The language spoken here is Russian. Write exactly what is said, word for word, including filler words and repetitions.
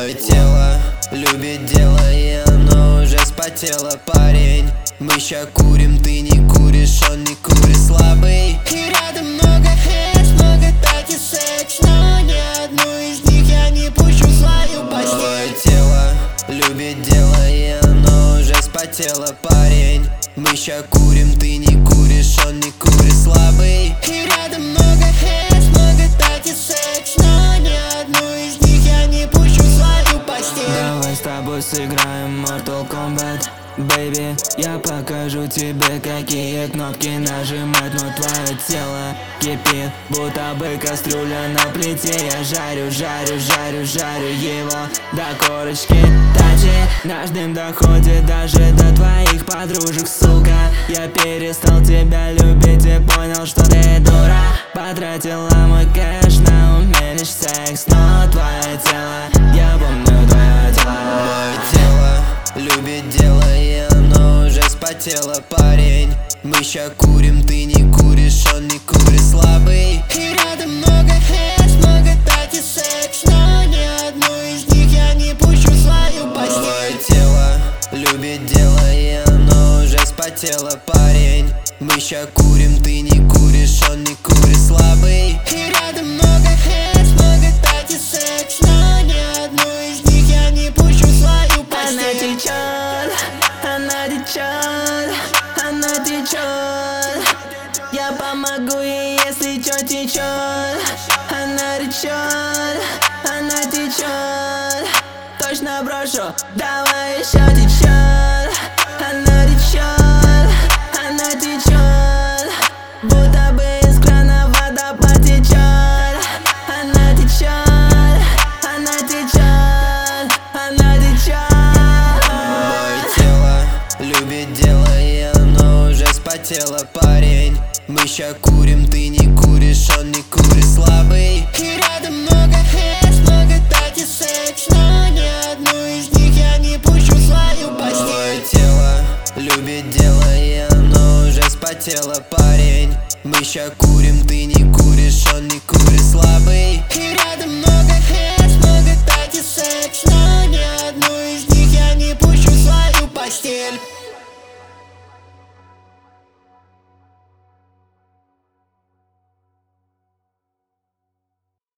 Мое тело любит дело, и оно уже спотело, парень. Мы ща курим, ты не куришь, он не курит, слабый. И рядом много хэш, много тати секс, но ни одну из них я не пущу в свою постель. Мое тело любит дело, и оно уже спотело, парень. Мы ща курим, ты не куришь, он не курит, слабый. И рядом много хэш, много тати секс, но ни одну из них я не пущу в свою постель. Давай с тобой сыграем Mortal Kombat, baby. Я покажу тебе, какие кнопки нажимать, но твое тело кипит, будто бы кастрюля на плите. Я жарю, жарю, жарю, жарю его до корочки. Тачи, наш дым доходит даже до твоих подружек, сука. Я перестал тебя любить и понял, что ты дура. Потратила мой кэш на умеренный секс, но твое тело, я помню твое тело. Мое тело любит дело, и оно уже спотело, парень. Мы ща курим, ты не куришь, он не курит, слабый. И рядом много хэш, много тати секс, но ни одну из них я не пущу в свою постель. Мое тело любит дело, и оно уже спотело, парень. Мы ща курим, ты не куришь, он не курит, слабый. И рядом много хэш, много тати секс, но ни одну из них я не пущу в свою постель. Она течет, она течет, она течет. Я помогу ей, если чё течет. Она течет, она течет. Точно брошу, давай еще течет. Она течет, она течет, будто бы из крана вода потечет. Она течет, она течет, она течет. Мое тело любит дело, и оно уже спотело, парень. Мы ща курим, ты не куришь, он не курит, слабый. И рядом много хэш, много тати секс, но ни одну из них я не пущу в свою постель. Мое тело любит дело, и оно уже спотело, парень. Мы ща